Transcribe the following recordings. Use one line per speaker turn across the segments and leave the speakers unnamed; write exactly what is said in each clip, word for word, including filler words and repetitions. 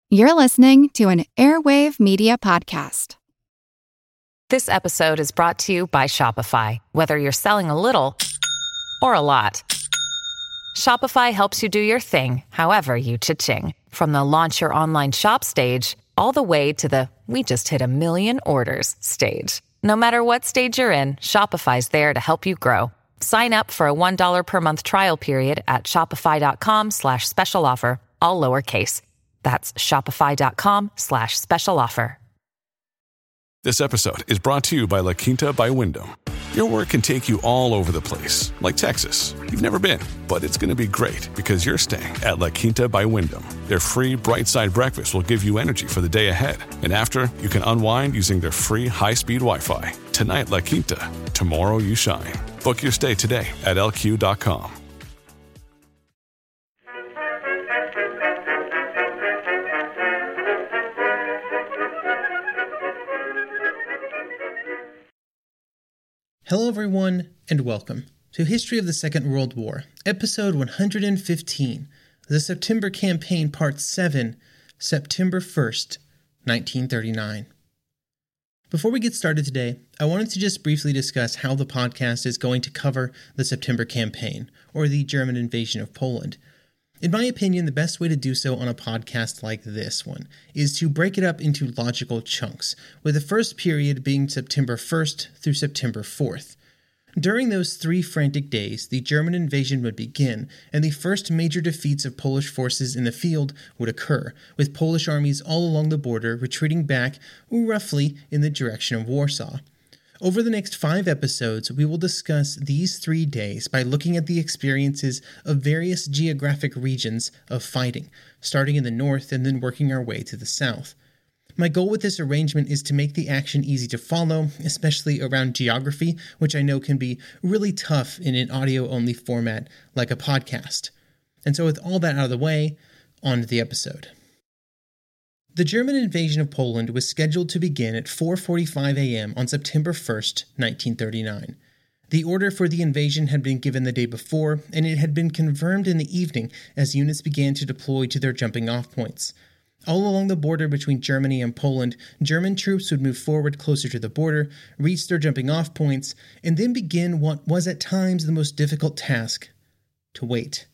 You're listening to an Airwave Media Podcast.
This episode is brought to you by Shopify. Whether you're selling a little or a lot, Shopify helps you do your thing, however you cha-ching. From the launch your online shop stage, all the way to the we just hit a million orders stage. No matter what stage you're in, Shopify's there to help you grow. Sign up for a one dollar per month trial period at shopify.com slash special offer, all lowercase. That's shopify.com slash special offer.
This episode is brought to you by La Quinta by Wyndham. Your work can take you all over the place, like Texas. You've never been, but it's going to be great because you're staying at La Quinta by Wyndham. Their free Bright Side breakfast will give you energy for the day ahead. And after, you can unwind using their free high-speed Wi-Fi. Tonight, La Quinta. Tomorrow, you shine. Book your stay today at L Q dot com.
Hello everyone, and welcome to History of the Second World War, episode one hundred fifteen, the September Campaign, part seven, September first, nineteen thirty-nine. Before we get started today, I wanted to just briefly discuss how the podcast is going to cover the September Campaign, or the German invasion of Poland. In my opinion, the best way to do so on a podcast like this one is to break it up into logical chunks, with the first period being September first through September fourth. During those three frantic days, the German invasion would begin, and the first major defeats of Polish forces in the field would occur, with Polish armies all along the border retreating back roughly in the direction of Warsaw. Over the next five episodes, we will discuss these three days by looking at the experiences of various geographic regions of fighting, starting in the north and then working our way to the south. My goal with this arrangement is to make the action easy to follow, especially around geography, which I know can be really tough in an audio-only format like a podcast. And so with all that out of the way, on to the episode. The German invasion of Poland was scheduled to begin at four forty-five a.m. on September first, nineteen thirty-nine. The order for the invasion had been given the day before, and it had been confirmed in the evening as units began to deploy to their jumping-off points. All along the border between Germany and Poland, German troops would move forward closer to the border, reach their jumping-off points, and then begin what was at times the most difficult task: to wait.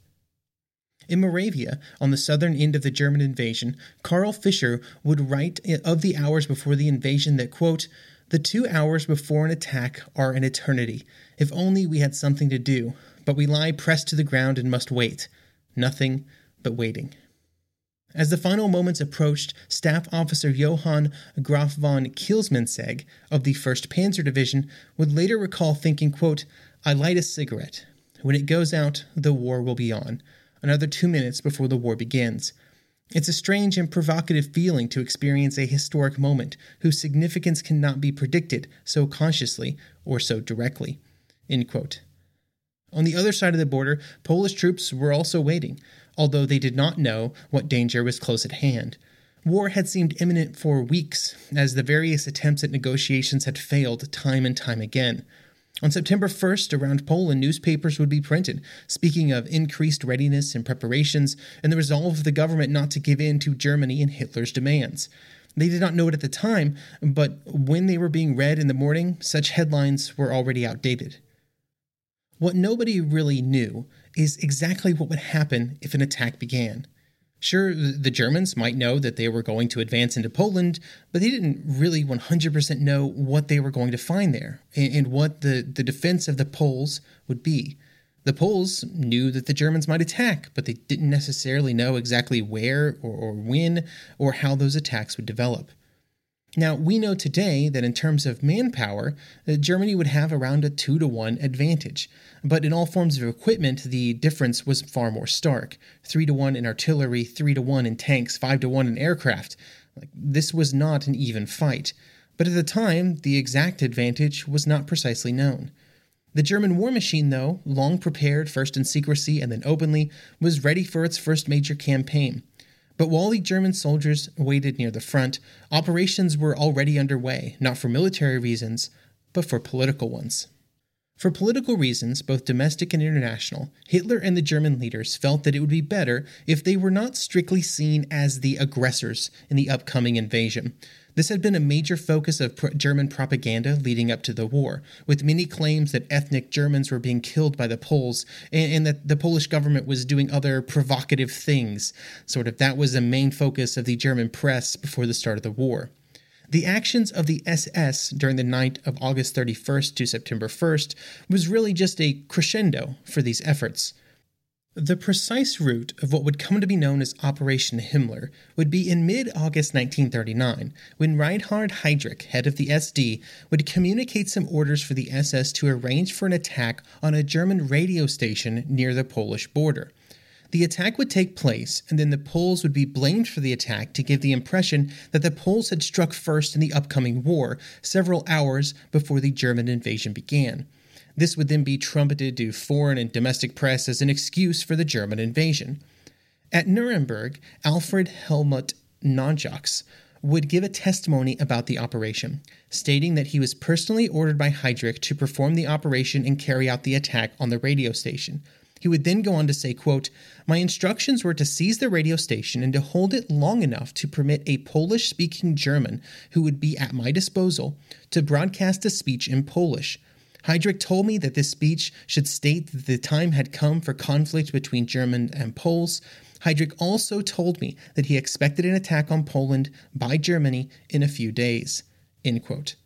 In Moravia, on the southern end of the German invasion, Karl Fischer would write of the hours before the invasion that, quote, "The two hours before an attack are an eternity. If only we had something to do, but we lie pressed to the ground and must wait. Nothing but waiting." As the final moments approached, Staff Officer Johann Graf von Kielsmansegg of the first Panzer Division would later recall thinking, quote, "I light a cigarette. When it goes out, the war will be on. Another two minutes before the war begins. It's a strange and provocative feeling to experience a historic moment whose significance cannot be predicted so consciously or so directly." End quote. On the other side of the border, Polish troops were also waiting, although they did not know what danger was close at hand. War had seemed imminent for weeks, as the various attempts at negotiations had failed time and time again. On September first, around Poland, newspapers would be printed, speaking of increased readiness and preparations, and the resolve of the government not to give in to Germany and Hitler's demands. They did not know it at the time, but when they were being read in the morning, such headlines were already outdated. What nobody really knew is exactly what would happen if an attack began. Sure, the Germans might know that they were going to advance into Poland, but they didn't really one hundred percent know what they were going to find there and what the, the defense of the Poles would be. The Poles knew that the Germans might attack, but they didn't necessarily know exactly where or, or when or how those attacks would develop. Now, we know today that in terms of manpower, uh, Germany would have around a two to one advantage. But in all forms of equipment, the difference was far more stark. three to one in artillery, three to one in tanks, five to one in aircraft. Like, this was not an even fight. But at the time, the exact advantage was not precisely known. The German war machine, though, long prepared first in secrecy and then openly, was ready for its first major campaign. But while the German soldiers waited near the front, operations were already underway, not for military reasons, but for political ones. For political reasons, both domestic and international, Hitler and the German leaders felt that it would be better if they were not strictly seen as the aggressors in the upcoming invasion. This had been a major focus of pro- German propaganda leading up to the war, with many claims that ethnic Germans were being killed by the Poles and, and that the Polish government was doing other provocative things. Sort of that was the main focus of the German press before the start of the war. The actions of the S S during the night of August thirty-first to September first was really just a crescendo for these efforts. The precise route of what would come to be known as Operation Himmler would be in mid-August nineteen thirty-nine, when Reinhard Heydrich, head of the S D, would communicate some orders for the S S to arrange for an attack on a German radio station near the Polish border. The attack would take place, and then the Poles would be blamed for the attack to give the impression that the Poles had struck first in the upcoming war, several hours before the German invasion began. This would then be trumpeted to foreign and domestic press as an excuse for the German invasion. At Nuremberg, Alfred Helmut Nonjaks would give a testimony about the operation, stating that he was personally ordered by Heydrich to perform the operation and carry out the attack on the radio station. He would then go on to say, quote, "My instructions were to seize the radio station and to hold it long enough to permit a Polish-speaking German who would be at my disposal to broadcast a speech in Polish. Heydrich told me that this speech should state that the time had come for conflict between German and Poles. Heydrich also told me that he expected an attack on Poland by Germany in a few days." End quote.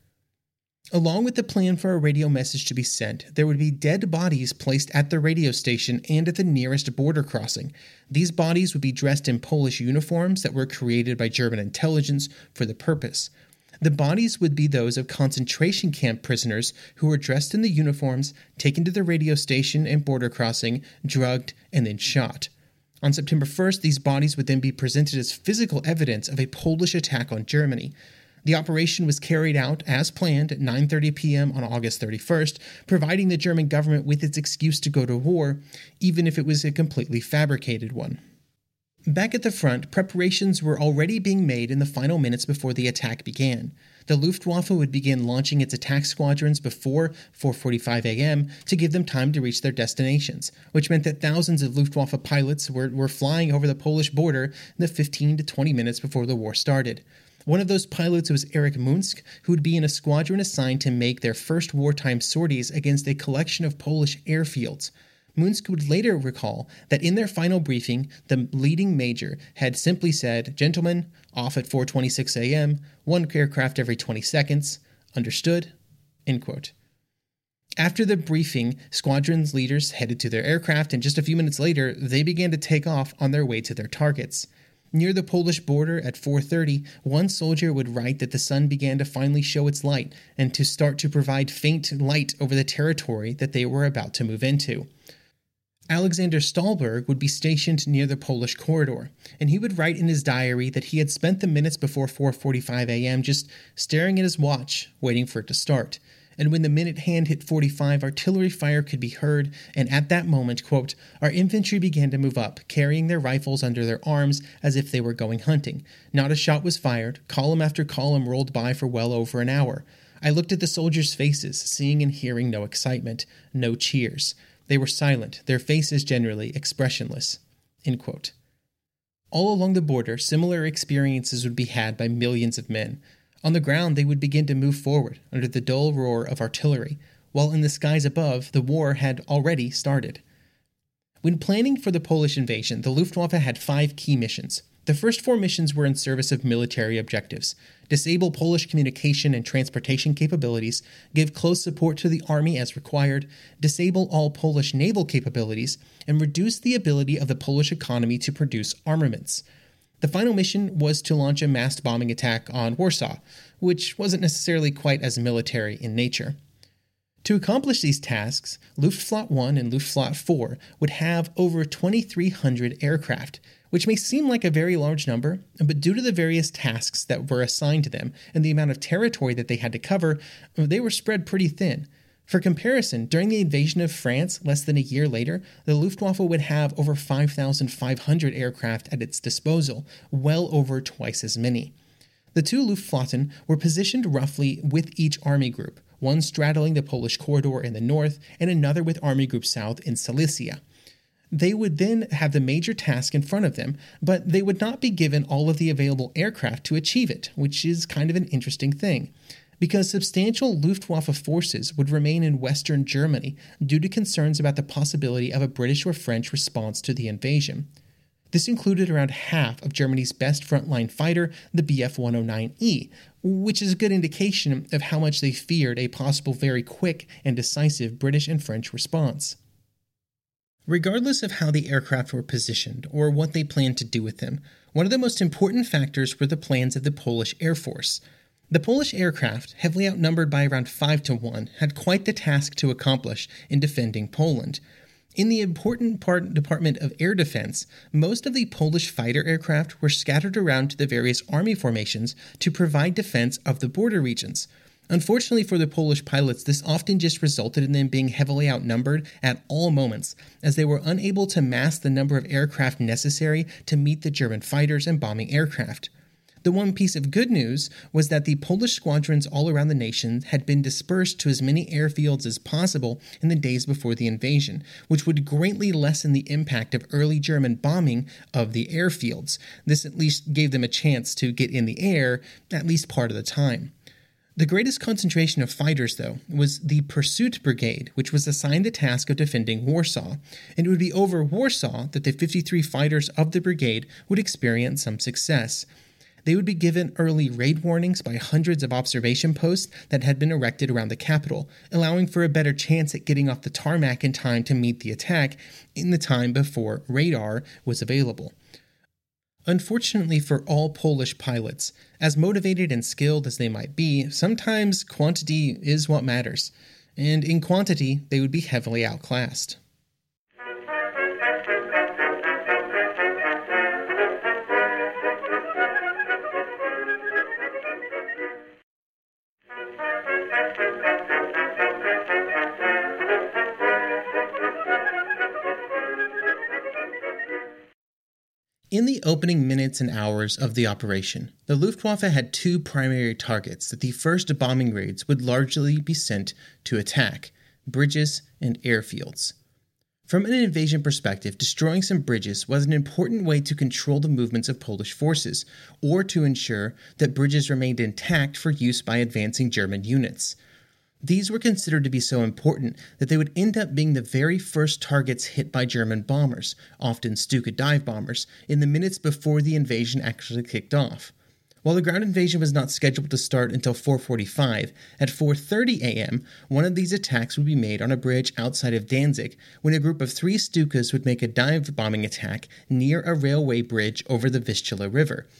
Along with the plan for a radio message to be sent, there would be dead bodies placed at the radio station and at the nearest border crossing. These bodies would be dressed in Polish uniforms that were created by German intelligence for the purpose. The bodies would be those of concentration camp prisoners who were dressed in the uniforms, taken to the radio station and border crossing, drugged, and then shot. On September first, these bodies would then be presented as physical evidence of a Polish attack on Germany. The operation was carried out as planned at nine thirty p.m. on August thirty-first, providing the German government with its excuse to go to war, even if it was a completely fabricated one. Back at the front, preparations were already being made in the final minutes before the attack began. The Luftwaffe would begin launching its attack squadrons before four forty-five a.m. to give them time to reach their destinations, which meant that thousands of Luftwaffe pilots were, were flying over the Polish border in the fifteen to twenty minutes before the war started. One of those pilots was Erich Munsk, who would be in a squadron assigned to make their first wartime sorties against a collection of Polish airfields. Munsk would later recall that in their final briefing, the leading major had simply said, "Gentlemen, off at four twenty-six a.m., one aircraft every twenty seconds. Understood?" End quote. After the briefing, squadron's leaders headed to their aircraft, and just a few minutes later, they began to take off on their way to their targets. Near the Polish border at four thirty, one soldier would write that the sun began to finally show its light and to start to provide faint light over the territory that they were about to move into. Alexander Stahlberg would be stationed near the Polish corridor, and he would write in his diary that he had spent the minutes before four forty-five a.m. just staring at his watch, waiting for it to start. And when the minute hand hit forty-five, artillery fire could be heard, and at that moment, quote, "Our infantry began to move up, carrying their rifles under their arms as if they were going hunting. Not a shot was fired. Column after column rolled by for well over an hour. I looked at the soldiers' faces, seeing and hearing no excitement, no cheers. They were silent, their faces generally expressionless." End quote. All along the border, similar experiences would be had by millions of men. On the ground, they would begin to move forward under the dull roar of artillery, while in the skies above, the war had already started. When planning for the Polish invasion, the Luftwaffe had five key missions. The first four missions were in service of military objectives: disable Polish communication and transportation capabilities, give close support to the army as required, disable all Polish naval capabilities, and reduce the ability of the Polish economy to produce armaments. The final mission was to launch a massed bombing attack on Warsaw, which wasn't necessarily quite as military in nature. To accomplish these tasks, Luftflotte one and Luftflotte four would have over twenty-three hundred aircraft, which may seem like a very large number, but due to the various tasks that were assigned to them and the amount of territory that they had to cover, they were spread pretty thin. For comparison, during the invasion of France less than a year later, the Luftwaffe would have over five thousand five hundred aircraft at its disposal, well over twice as many. The two Luftflotten were positioned roughly with each army group, one straddling the Polish corridor in the north and another with Army Group South in Silesia. They would then have the major task in front of them, but they would not be given all of the available aircraft to achieve it, which is kind of an interesting thing, because substantial Luftwaffe forces would remain in Western Germany due to concerns about the possibility of a British or French response to the invasion. This included around half of Germany's best frontline fighter, the B F one oh nine E, which is a good indication of how much they feared a possible very quick and decisive British and French response. Regardless of how the aircraft were positioned or what they planned to do with them, one of the most important factors were the plans of the Polish Air Force. The Polish aircraft, heavily outnumbered by around five to one, had quite the task to accomplish in defending Poland. In the important part Department of Air Defense, most of the Polish fighter aircraft were scattered around to the various army formations to provide defense of the border regions. Unfortunately for the Polish pilots, this often just resulted in them being heavily outnumbered at all moments, as they were unable to mass the number of aircraft necessary to meet the German fighters and bombing aircraft. The one piece of good news was that the Polish squadrons all around the nation had been dispersed to as many airfields as possible in the days before the invasion, which would greatly lessen the impact of early German bombing of the airfields. This at least gave them a chance to get in the air at least part of the time. The greatest concentration of fighters, though, was the Pursuit Brigade, which was assigned the task of defending Warsaw, and it would be over Warsaw that the fifty-three fighters of the brigade would experience some success. They would be given early raid warnings by hundreds of observation posts that had been erected around the capital, allowing for a better chance at getting off the tarmac in time to meet the attack in the time before radar was available. Unfortunately for all Polish pilots, as motivated and skilled as they might be, sometimes quantity is what matters, and in quantity they would be heavily outclassed. In the opening minutes and hours of the operation, the Luftwaffe had two primary targets that the first bombing raids would largely be sent to attack: bridges and airfields. From an invasion perspective, destroying some bridges was an important way to control the movements of Polish forces, or to ensure that bridges remained intact for use by advancing German units. These were considered to be so important that they would end up being the very first targets hit by German bombers, often Stuka dive bombers, in the minutes before the invasion actually kicked off. While the ground invasion was not scheduled to start until four forty-five, at four thirty a.m., one of these attacks would be made on a bridge outside of Danzig, when a group of three Stukas would make a dive bombing attack near a railway bridge over the Vistula River.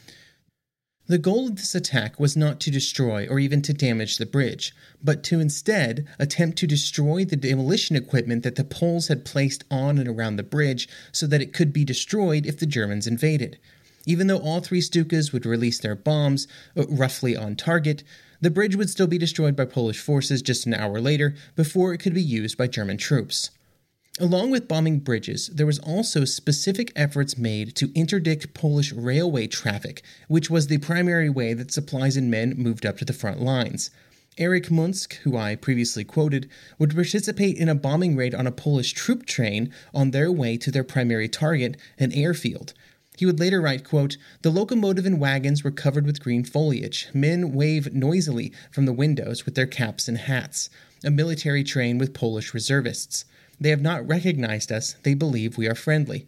The goal of this attack was not to destroy or even to damage the bridge, but to instead attempt to destroy the demolition equipment that the Poles had placed on and around the bridge so that it could be destroyed if the Germans invaded. Even though all three Stukas would release their bombs, uh, roughly on target, the bridge would still be destroyed by Polish forces just an hour later before it could be used by German troops. Along with bombing bridges, there was also specific efforts made to interdict Polish railway traffic, which was the primary way that supplies and men moved up to the front lines. Erich Munsk, who I previously quoted, would participate in a bombing raid on a Polish troop train on their way to their primary target, an airfield. He would later write, quote, "The locomotive and wagons were covered with green foliage. Men wave noisily from the windows with their caps and hats. A military train with Polish reservists. They have not recognized us. They believe we are friendly."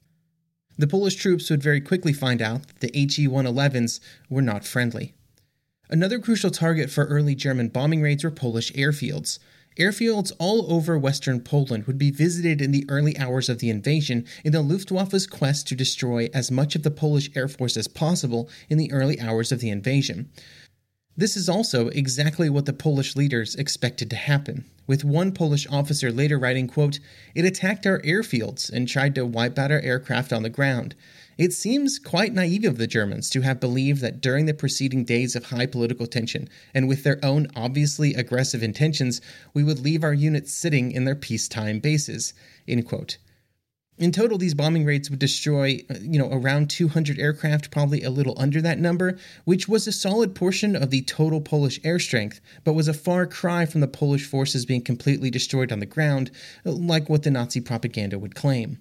The Polish troops would very quickly find out that the H E one elevens were not friendly. Another crucial target for early German bombing raids were Polish airfields. Airfields all over western Poland would be visited in the early hours of the invasion in the Luftwaffe's quest to destroy as much of the Polish Air Force as possible in the early hours of the invasion. This is also exactly what the Polish leaders expected to happen, with one Polish officer later writing, quote, "It attacked our airfields and tried to wipe out our aircraft on the ground. It seems quite naive of the Germans to have believed that during the preceding days of high political tension, and with their own obviously aggressive intentions, we would leave our units sitting in their peacetime bases," end quote. In total, these bombing raids would destroy, you know, around two hundred aircraft, probably a little under that number, which was a solid portion of the total Polish air strength, but was a far cry from the Polish forces being completely destroyed on the ground, like what the Nazi propaganda would claim.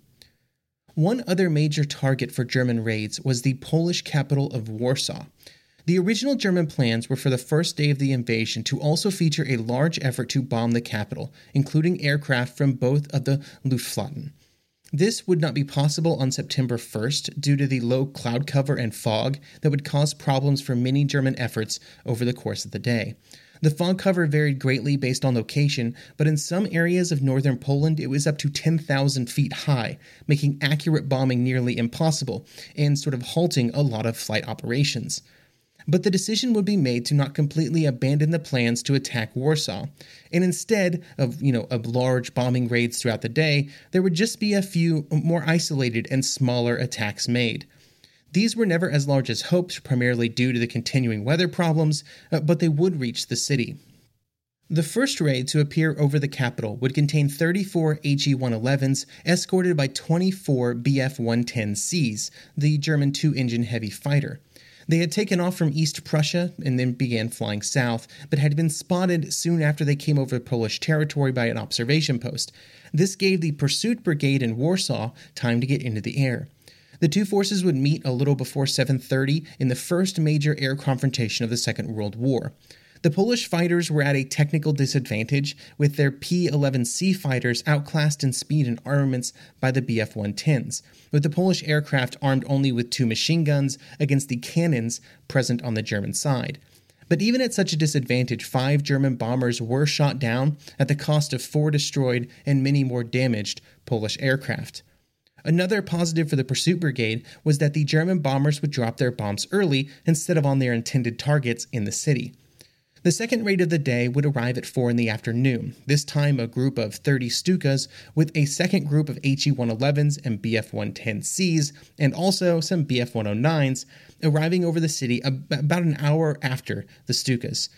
One other major target for German raids was the Polish capital of Warsaw. The original German plans were for the first day of the invasion to also feature a large effort to bomb the capital, including aircraft from both of the Luftflotten. This would not be possible on September first due to the low cloud cover and fog that would cause problems for many German efforts over the course of the day. The fog cover varied greatly based on location, but in some areas of northern Poland it was up to ten thousand feet high, making accurate bombing nearly impossible and sort of halting a lot of flight operations. But the decision would be made to not completely abandon the plans to attack Warsaw, and instead of, you know, of large bombing raids throughout the day, there would just be a few more isolated and smaller attacks made. These were never as large as hoped, primarily due to the continuing weather problems, uh, but they would reach the city. The first raid to appear over the capital would contain thirty-four H E one elevens escorted by twenty-four B F one ten Cs, the German two-engine heavy fighter. They had taken off from East Prussia and then began flying south, but had been spotted soon after they came over Polish territory by an observation post. This gave the pursuit brigade in Warsaw time to get into the air. The two forces would meet a little before seven thirty in the first major air confrontation of the Second World War. The Polish fighters were at a technical disadvantage, with their P eleven C fighters outclassed in speed and armaments by the B F one tens, with the Polish aircraft armed only with two machine guns against the cannons present on the German side. But even at such a disadvantage, five German bombers were shot down at the cost of four destroyed and many more damaged Polish aircraft. Another positive for the pursuit brigade was that the German bombers would drop their bombs early instead of on their intended targets in the city. The second raid of the day would arrive at four in the afternoon, this time a group of thirty Stukas with a second group of H E one elevens and B F one ten Cs, and also some B F one oh nines, arriving over the city about an hour after the Stukas.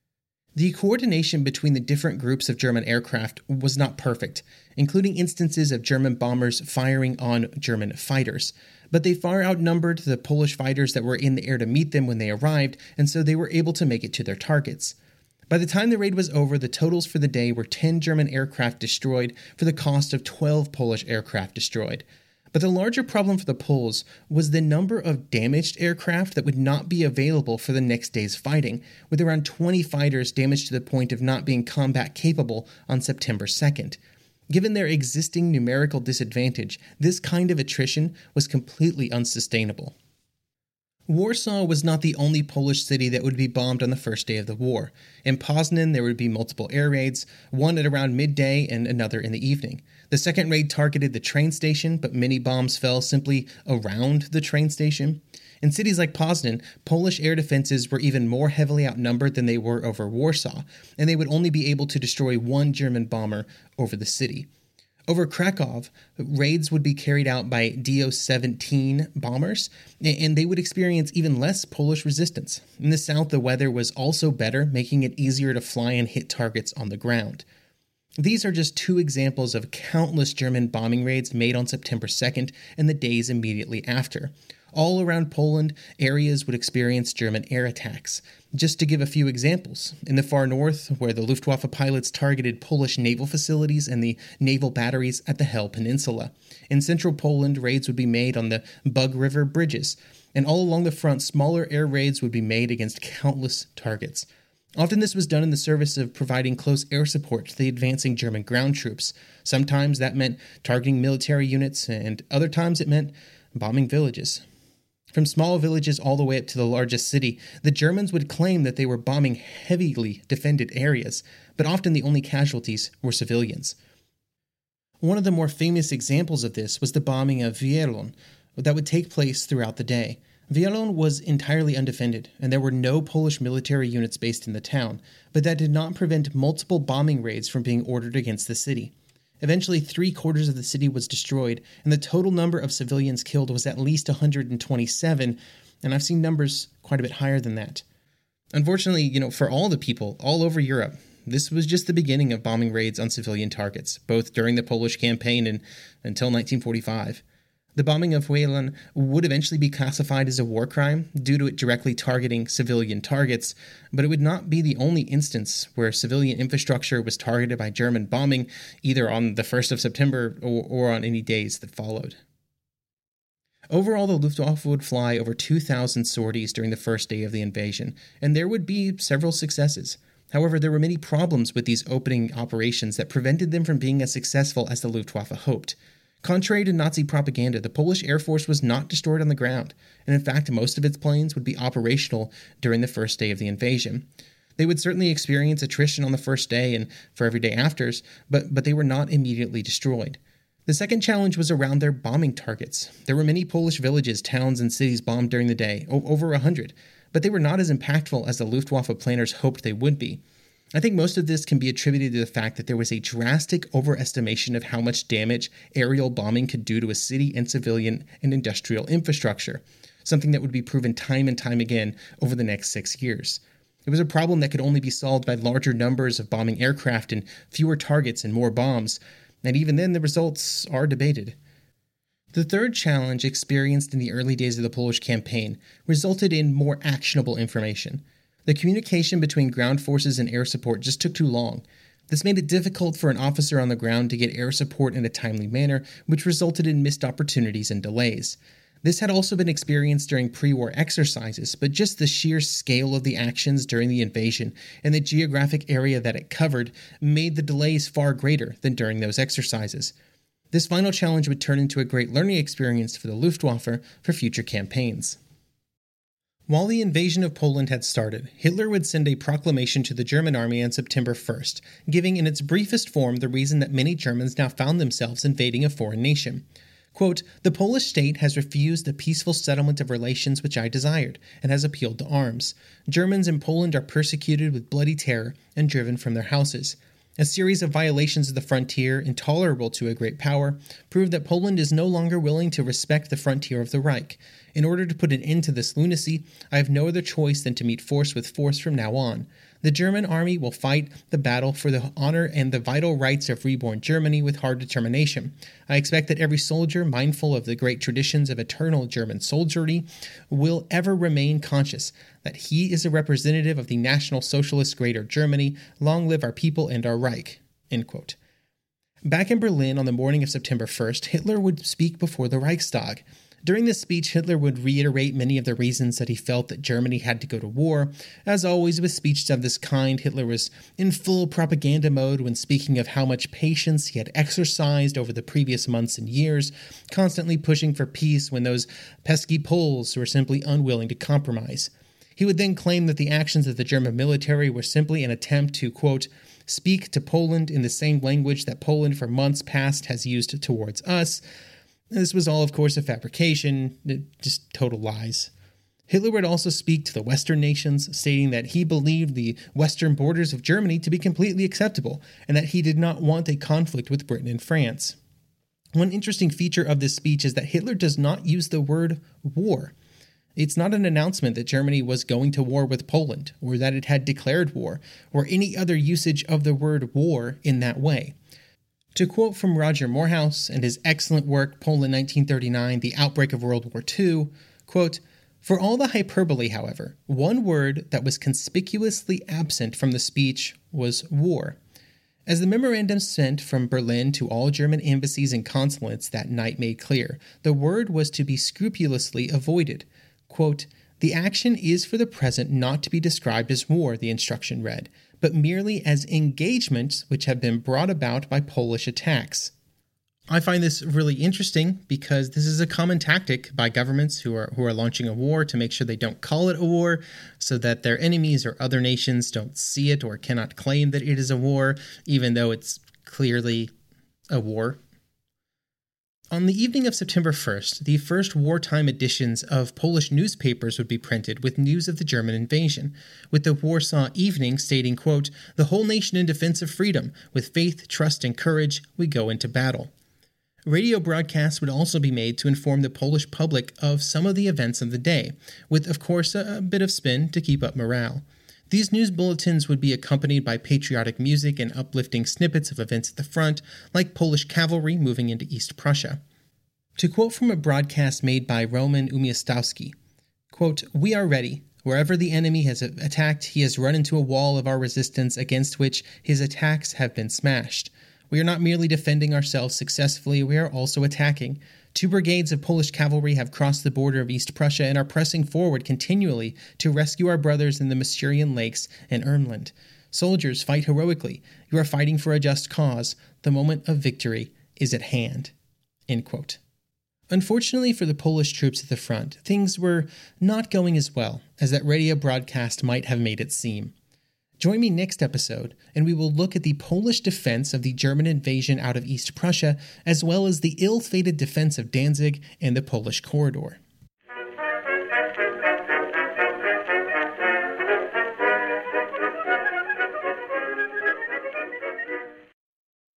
The coordination between the different groups of German aircraft was not perfect, including instances of German bombers firing on German fighters. But they far outnumbered the Polish fighters that were in the air to meet them when they arrived, and so they were able to make it to their targets. By the time the raid was over, the totals for the day were ten German aircraft destroyed for the cost of twelve Polish aircraft destroyed. But the larger problem for the Poles was the number of damaged aircraft that would not be available for the next day's fighting, with around twenty fighters damaged to the point of not being combat capable on September second. Given their existing numerical disadvantage, this kind of attrition was completely unsustainable. Warsaw was not the only Polish city that would be bombed on the first day of the war. In Poznan, there would be multiple air raids, one at around midday and another in the evening. The second raid targeted the train station, but many bombs fell simply around the train station. In cities like Poznan, Polish air defenses were even more heavily outnumbered than they were over Warsaw, and they would only be able to destroy one German bomber over the city. Over Krakow, raids would be carried out by D O seventeen bombers, and they would experience even less Polish resistance. In the south, the weather was also better, making it easier to fly and hit targets on the ground. These are just two examples of countless German bombing raids made on September second and the days immediately after. All around Poland, areas would experience German air attacks. Just to give a few examples, in the far north, where the Luftwaffe pilots targeted Polish naval facilities and the naval batteries at the Hel Peninsula. In central Poland, raids would be made on the Bug River bridges, and all along the front, smaller air raids would be made against countless targets. Often this was done in the service of providing close air support to the advancing German ground troops. Sometimes that meant targeting military units, and other times it meant bombing villages. From small villages all the way up to the largest city, the Germans would claim that they were bombing heavily defended areas, but often the only casualties were civilians. One of the more famous examples of this was the bombing of Wielon that would take place throughout the day. Wielon was entirely undefended, and there were no Polish military units based in the town, but that did not prevent multiple bombing raids from being ordered against the city. Eventually, three-quarters of the city was destroyed, and the total number of civilians killed was at least one hundred twenty-seven, and I've seen numbers quite a bit higher than that. Unfortunately, you know, for all the people all over Europe, this was just the beginning of bombing raids on civilian targets, both during the Polish campaign and until nineteen forty-five. The bombing of Wielan would eventually be classified as a war crime due to it directly targeting civilian targets, but it would not be the only instance where civilian infrastructure was targeted by German bombing, either on the first of September or, or on any days that followed. Overall, the Luftwaffe would fly over two thousand sorties during the first day of the invasion, and there would be several successes. However, there were many problems with these opening operations that prevented them from being as successful as the Luftwaffe hoped. Contrary to Nazi propaganda, the Polish Air Force was not destroyed on the ground, and in fact, most of its planes would be operational during the first day of the invasion. They would certainly experience attrition on the first day and for every day afters, but, but they were not immediately destroyed. The second challenge was around their bombing targets. There were many Polish villages, towns, and cities bombed during the day, over a hundred, but they were not as impactful as the Luftwaffe planners hoped they would be. I think most of this can be attributed to the fact that there was a drastic overestimation of how much damage aerial bombing could do to a city and civilian and industrial infrastructure, something that would be proven time and time again over the next six years. It was a problem that could only be solved by larger numbers of bombing aircraft and fewer targets and more bombs, and even then the results are debated. The third challenge experienced in the early days of the Polish campaign resulted in more actionable information. The communication between ground forces and air support just took too long. This made it difficult for an officer on the ground to get air support in a timely manner, which resulted in missed opportunities and delays. This had also been experienced during pre-war exercises, but just the sheer scale of the actions during the invasion and the geographic area that it covered made the delays far greater than during those exercises. This final challenge would turn into a great learning experience for the Luftwaffe for future campaigns. While the invasion of Poland had started, Hitler would send a proclamation to the German army on September first, giving in its briefest form the reason that many Germans now found themselves invading a foreign nation. Quote, "The Polish state has refused the peaceful settlement of relations which I desired, and has appealed to arms. Germans in Poland are persecuted with bloody terror and driven from their houses. A series of violations of the frontier, intolerable to a great power, prove that Poland is no longer willing to respect the frontier of the Reich. In order to put an end to this lunacy, I have no other choice than to meet force with force from now on. The German army will fight the battle for the honor and the vital rights of reborn Germany with hard determination. I expect that every soldier, mindful of the great traditions of eternal German soldiery, will ever remain conscious that he is a representative of the National Socialist Greater Germany. Long live our people and our Reich." End quote. Back in Berlin on the morning of September first, Hitler would speak before the Reichstag. During this speech, Hitler would reiterate many of the reasons that he felt that Germany had to go to war. As always with speeches of this kind, Hitler was in full propaganda mode when speaking of how much patience he had exercised over the previous months and years, constantly pushing for peace when those pesky Poles were simply unwilling to compromise. He would then claim that the actions of the German military were simply an attempt to, quote, "speak to Poland in the same language that Poland for months past has used towards us." This was all, of course, a fabrication, just total lies. Hitler would also speak to the Western nations, stating that he believed the western borders of Germany to be completely acceptable, and that he did not want a conflict with Britain and France. One interesting feature of this speech is that Hitler does not use the word war. It's not an announcement that Germany was going to war with Poland, or that it had declared war, or any other usage of the word war in that way. To quote from Roger Morehouse and his excellent work, Poland nineteen thirty-nine, The Outbreak of World War Two, quote, "For all the hyperbole, however, one word that was conspicuously absent from the speech was war. As the memorandum sent from Berlin to all German embassies and consulates that night made clear, the word was to be scrupulously avoided. Quote, "The action is for the present not to be described as war," the instruction read, "but merely as engagements which have been brought about by Polish attacks." I find this really interesting because this is a common tactic by governments who are who are launching a war to make sure they don't call it a war so that their enemies or other nations don't see it or cannot claim that it is a war, even though it's clearly a war. On the evening of September first, the first wartime editions of Polish newspapers would be printed with news of the German invasion, with the Warsaw Evening stating, quote, "The whole nation in defense of freedom. With faith, trust, and courage, we go into battle." Radio broadcasts would also be made to inform the Polish public of some of the events of the day, with, of course, a, a bit of spin to keep up morale. These news bulletins would be accompanied by patriotic music and uplifting snippets of events at the front, like Polish cavalry moving into East Prussia. To quote from a broadcast made by Roman Umiastowski, quote, "We are ready. Wherever the enemy has attacked, he has run into a wall of our resistance against which his attacks have been smashed. We are not merely defending ourselves successfully, we are also attacking. Two brigades of Polish cavalry have crossed the border of East Prussia and are pressing forward continually to rescue our brothers in the Masurian Lakes and Ermland. Soldiers, fight heroically. You are fighting for a just cause. The moment of victory is at hand." End quote. Unfortunately for the Polish troops at the front, things were not going as well as that radio broadcast might have made it seem. Join me next episode, and we will look at the Polish defense of the German invasion out of East Prussia, as well as the ill-fated defense of Danzig and the Polish corridor.